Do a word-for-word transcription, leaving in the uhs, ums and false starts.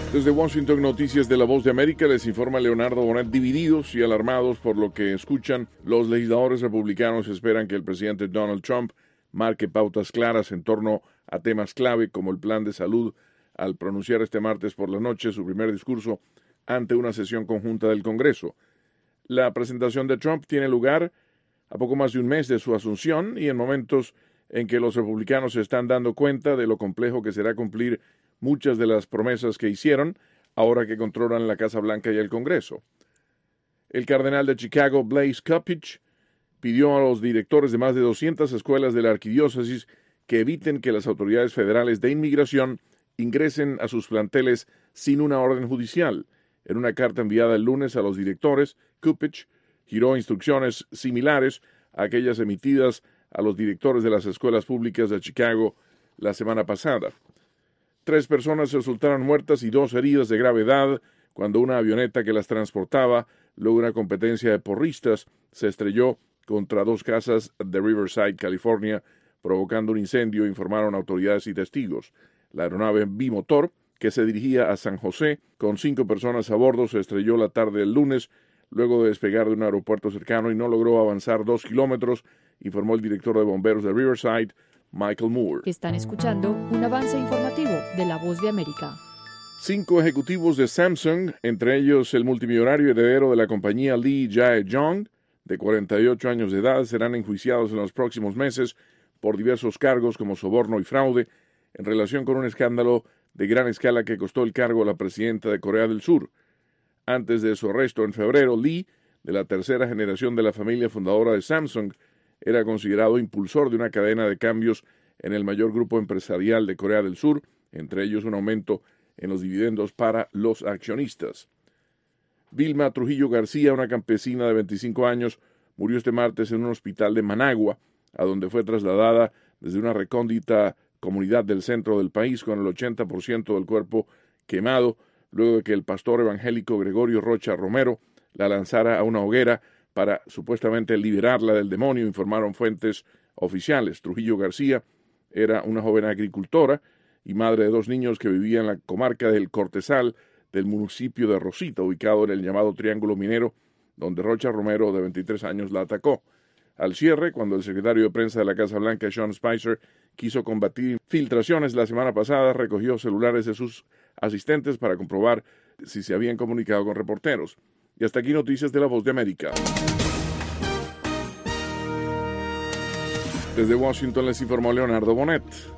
Desde Washington, Noticias de la Voz de América, les informa Leonardo Bonet. Divididos y alarmados por lo que escuchan, los legisladores republicanos esperan que el presidente Donald Trump marque pautas claras en torno a temas clave como el plan de salud al pronunciar este martes por la noche su primer discurso ante una sesión conjunta del Congreso. La presentación de Trump tiene lugar a poco más de un mes de su asunción y en momentos en que los republicanos se están dando cuenta de lo complejo que será cumplir muchas de las promesas que hicieron ahora que controlan la Casa Blanca y el Congreso. El cardenal de Chicago, Blaise Cupich, pidió a los directores de más de doscientas escuelas de la arquidiócesis que eviten que las autoridades federales de inmigración ingresen a sus planteles sin una orden judicial. En una carta enviada el lunes a los directores, Cupich giró instrucciones similares a aquellas emitidas a los directores de las escuelas públicas de Chicago la semana pasada. Tres personas resultaron muertas y dos heridas de gravedad cuando una avioneta que las transportaba, luego de una competencia de porristas, se estrelló contra dos casas de Riverside, California, provocando un incendio, informaron autoridades y testigos. La aeronave bimotor, que se dirigía a San José, con cinco personas a bordo, se estrelló la tarde del lunes, luego de despegar de un aeropuerto cercano y no logró avanzar dos kilómetros, informó el director de bomberos de Riverside, Michael Moore. Están escuchando un avance informativo de La Voz de América. Cinco ejecutivos de Samsung, entre ellos el multimillonario heredero de la compañía Lee Jae-yong, de cuarenta y ocho años de edad, serán enjuiciados en los próximos meses por diversos cargos como soborno y fraude en relación con un escándalo de gran escala que costó el cargo a la presidenta de Corea del Sur. Antes de su arresto en febrero, Lee, de la tercera generación de la familia fundadora de Samsung, era considerado impulsor de una cadena de cambios en el mayor grupo empresarial de Corea del Sur, entre ellos un aumento en los dividendos para los accionistas. Vilma Trujillo García, una campesina de veinticinco años, murió este martes en un hospital de Managua, a donde fue trasladada desde una recóndita comunidad del centro del país con el ochenta por ciento del cuerpo quemado, luego de que el pastor evangélico Gregorio Rocha Romero la lanzara a una hoguera para supuestamente liberarla del demonio, informaron fuentes oficiales. Trujillo García era una joven agricultora y madre de dos niños que vivía en la comarca del Cortezal del municipio de Rosita, ubicado en el llamado Triángulo Minero, donde Rocha Romero, de veintitrés años, la atacó. Al cierre, cuando el secretario de prensa de la Casa Blanca, Sean Spicer, quiso combatir filtraciones la semana pasada, recogió celulares de sus asistentes para comprobar si se habían comunicado con reporteros. Y hasta aquí Noticias de la Voz de América. Desde Washington les informó Leonardo Bonet.